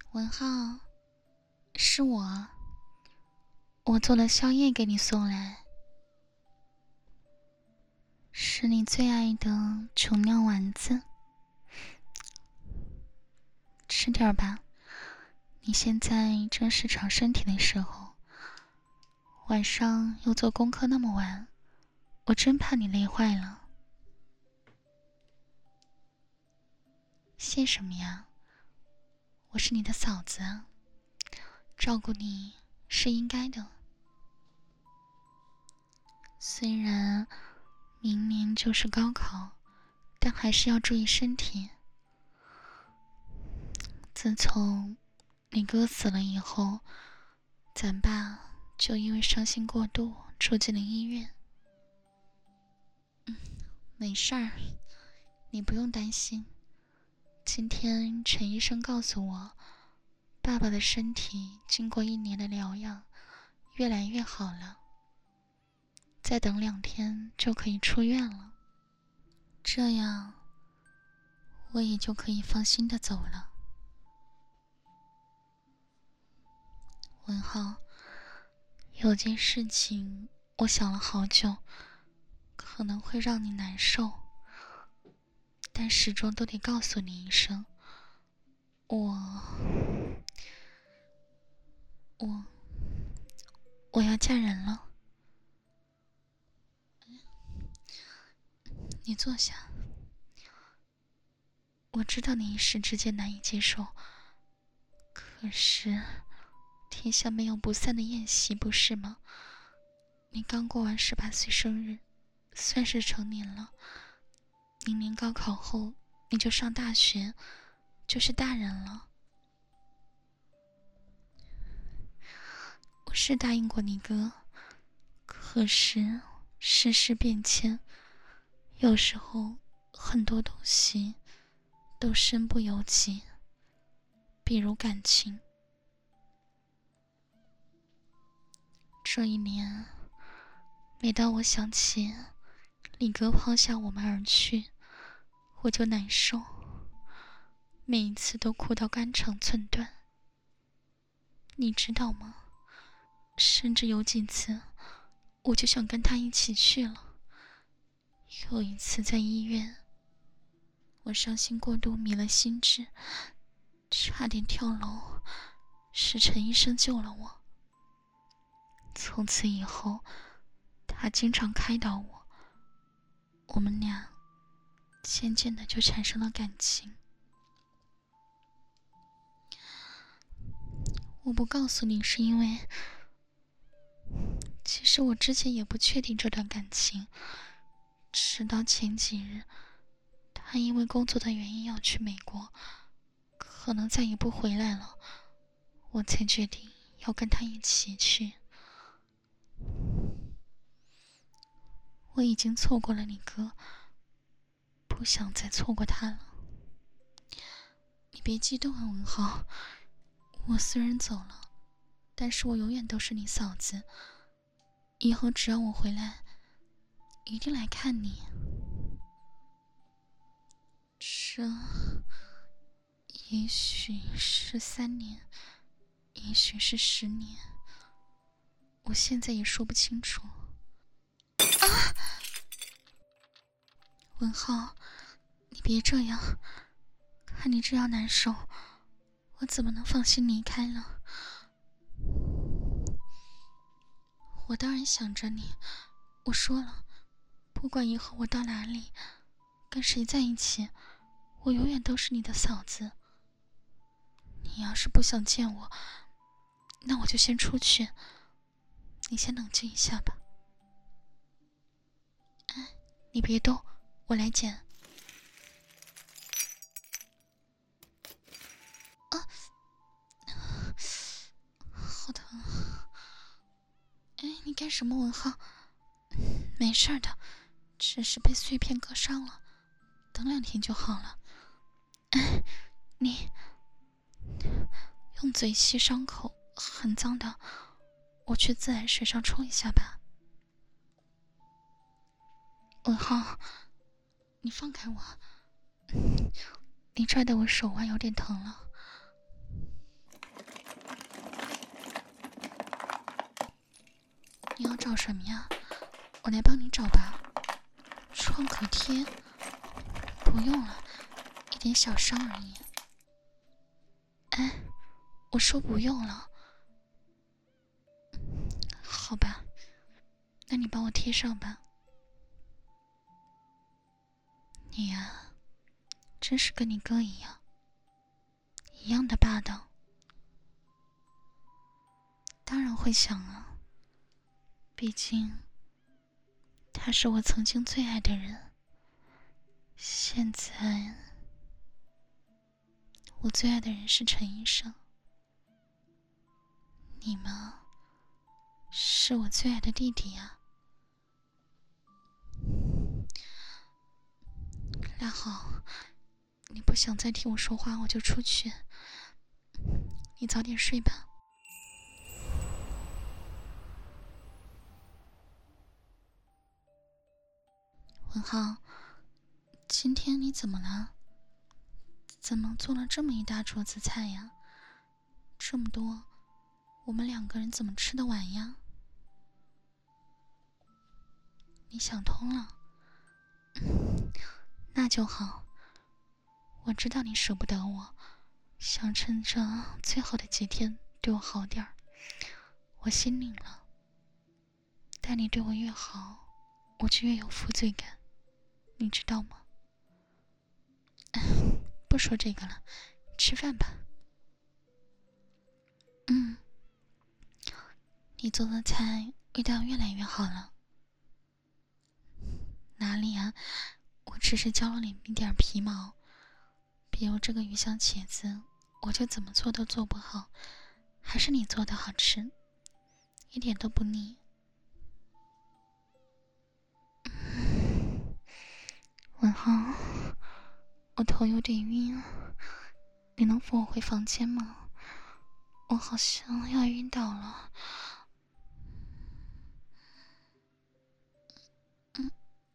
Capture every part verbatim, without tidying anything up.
文浩，是我，我做了宵夜给你送来，是你最爱的琼酿丸子，吃点吧。你现在正是长身体的时候，晚上又做功课那么晚，我真怕你累坏了。谢什么呀？我是你的嫂子啊，照顾你是应该的。虽然明年就是高考，但还是要注意身体。自从你哥死了以后，咱爸就因为伤心过度住进了医院。嗯，没事儿，你不用担心。今天陈医生告诉我，爸爸的身体经过一年的疗养，越来越好了。再等两天就可以出院了，这样我也就可以放心的走了。文浩，有件事情我想了好久，可能会让你难受，但始终都得告诉你一声。我我我要嫁人了。你坐下。我知道你一时之间难以接受，可是天下没有不散的宴席，不是吗？你刚过完十八岁生日，算是成年了。明年高考后你就上大学，就是大人了。我是答应过你哥，可是世事变迁，有时候很多东西都身不由己，比如感情。这一年，每当我想起李哥抛下我们而去，我就难受，每一次都哭到肝肠寸断。你知道吗？甚至有几次，我就想跟他一起去了。有一次在医院，我伤心过度迷了心智，差点跳楼，是陈医生救了我。从此以后，他经常开导我，我们俩渐渐的就产生了感情。我不告诉你是因为，其实我之前也不确定这段感情，直到前几日，他因为工作的原因要去美国，可能再也不回来了，我才决定要跟他一起去。我已经错过了你哥，不想再错过他了。你别激动啊，文浩，我虽然走了，但是我永远都是你嫂子，以后只要我回来，一定来看你。这也许是三年，也许是十年，我现在也说不清楚。啊！文浩，你别这样，看你这样难受，我怎么能放心离开呢？我当然想着你，我说了，不管以后我到哪里，跟谁在一起，我永远都是你的嫂子。你要是不想见我，那我就先出去，你先冷静一下吧。哎，你别动，我来捡。啊，好疼！哎，你干什么，文浩？没事的，只是被碎片割伤了，等两天就好了。哎，你用嘴吸伤口，很脏的，我去自来水上冲一下吧。文浩，你放开我，你拽的我手腕有点疼了。 你要找什么呀？我来帮你找吧。创可贴？不用了，一点小伤而已。哎，我说不用了。好吧，那你帮我贴上吧。你呀，真是跟你哥一样，一样的霸道。当然会想啊，毕竟他是我曾经最爱的人。现在我最爱的人是陈医生，你嘛，是我最爱的弟弟呀。那好，你不想再听我说话，我就出去。你早点睡吧。文浩，今天你怎么了？怎么做了这么一大桌子菜呀？这么多，我们两个人怎么吃得完呀？你想通了，那就好。我知道你舍不得我，想趁着最后的几天对我好点儿，我心领了。但你对我越好，我就越有负罪感，你知道吗？不说这个了，吃饭吧。嗯，你做的菜味道越来越好了。哪里啊？我只是教了你一点皮毛，比如这个鱼香茄子，我就怎么做都做不好，还是你做的好吃，一点都不腻。文浩，我头有点晕，你能扶我回房间吗？我好像要晕倒了。嗯，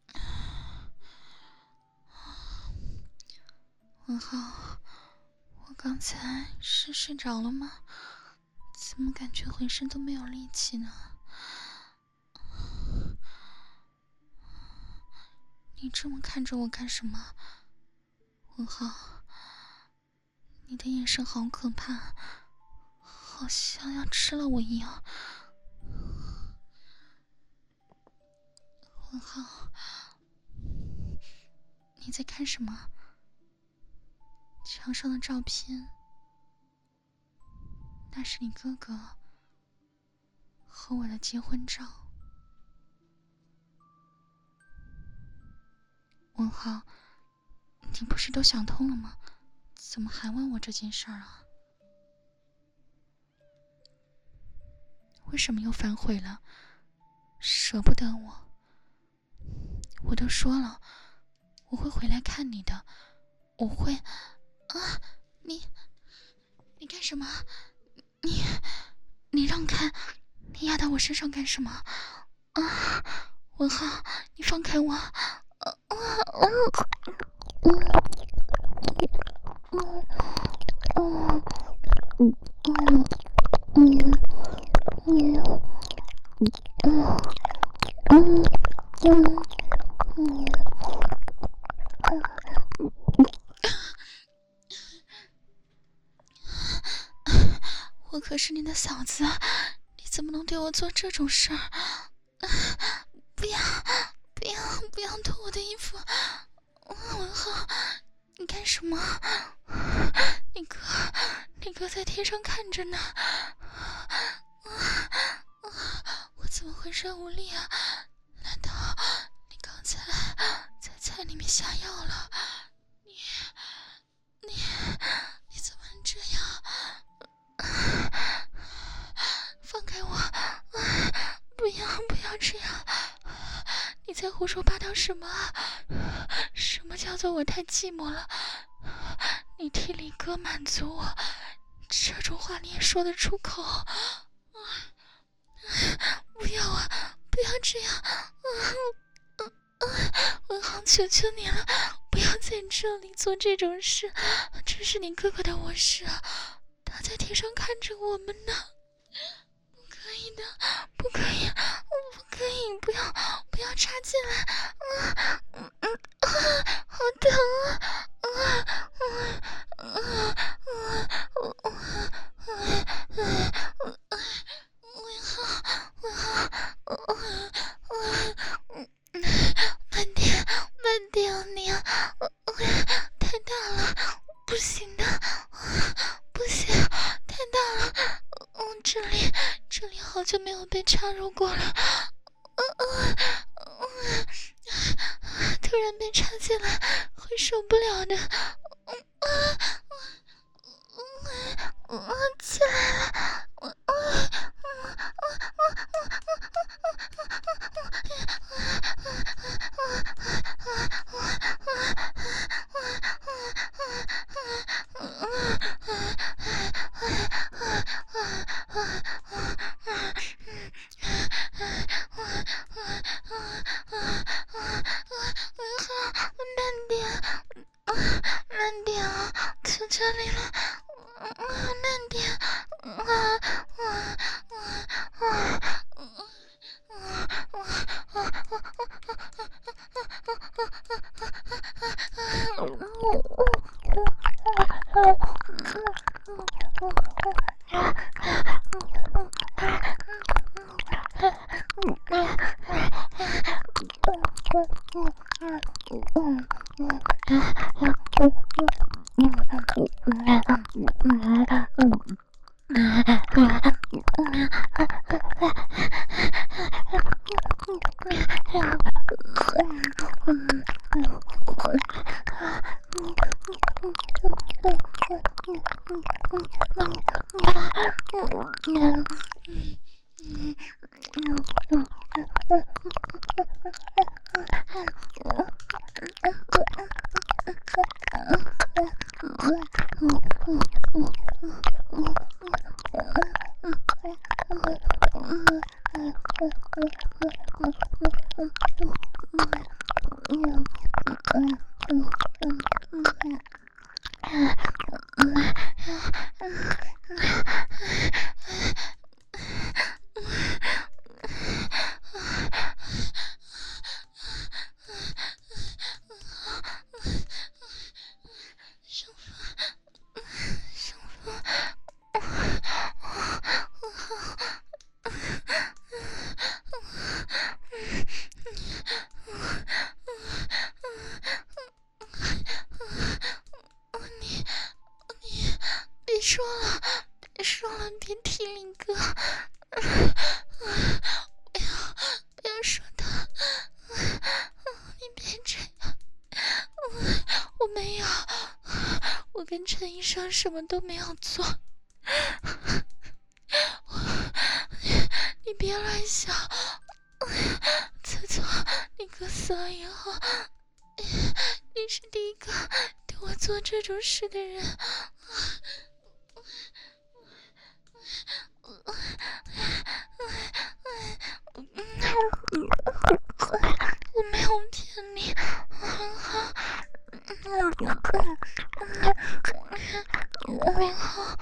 文浩，我刚才是睡着了吗？怎么感觉浑身都没有力气呢？你这么看着我干什么？文浩，你的眼神好可怕，好像要吃了我一样。文浩，你在看什么？墙上的照片，那是你哥哥和我的结婚照。文浩，你不是都想通了吗？怎么还问我这件事儿啊？为什么又反悔了？舍不得我？我都说了，我会回来看你的，我会……啊，你，你干什么？你，你让开！你压到我身上干什么？啊，文浩，你放开我！啊啊啊！嗯嗯嗯嗯嗯嗯嗯嗯嗯嗯。我可是你的嫂子，你怎么能对我做这种事儿？不要，不要，不要脱我的衣服！文浩，你干什么？你哥，你哥在天上看着呢。我怎么浑身无力啊？难道你刚才在菜里面下药了？你，你，你怎么能这样？放开我！不要，不要这样！你在胡说八道什么？什么叫做我太寂寞了？你替李哥满足我，这种话你也说得出口？不要啊！不要这样！文浩，求求你了，不要在这里做这种事，这是你哥哥的卧室啊，他在天上看着我们呢，不可可以的，不可以，我不可以，不要不要插进来，嗯嗯嗯，好疼啊！啊啊啊啊啊啊！我好，我好，我我慢点，慢点，你我我太大了，不行的，不行，太大了，嗯，这里这里好久没有被插入过了，嗯嗯嗯，突然被插进来会受不了的，嗯嗯嗯嗯，起来了，我嗯嗯慢点，慢点啊，求求你了，慢点，啊啊啊啊！别说了，别说了，别提林哥，不要不要说他，你别这样，我没有，我跟陈医生什么都没有做，你别乱想，自从你哥死了以后，你是第一个对我做这种事的人。我没有骗你，很好，很好，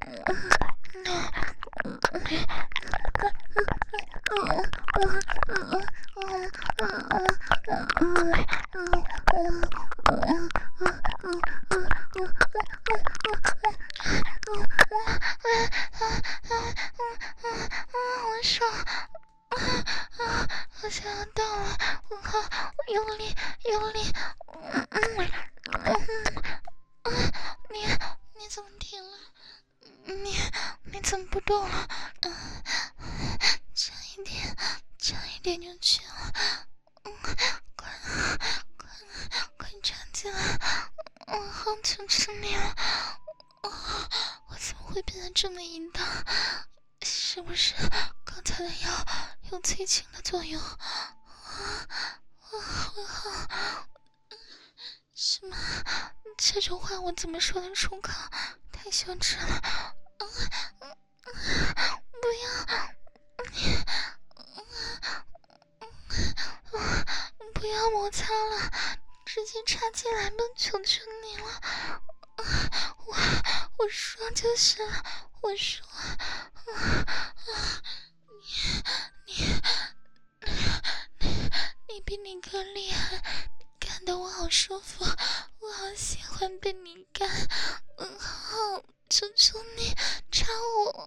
我爽，我想要到了，我好，用力，用力，嗯嗯嗯，你你怎么停了？你你怎么不动了？嗯，差一点，差一点就去了。嗯，快快快站起来！我好求求你了！我我怎么会变得这么淫荡？是不是刚才的药有催情的作用？啊啊！我好，什么？这种话我怎么说得出口？太羞耻了！嗯嗯嗯，不要！不要摩擦了，直接插进来吧，求求你了！我我说就是了，我说， 你你比你哥厉害，干得我好舒服，我好喜欢被你干。嗯，好，求求你插我。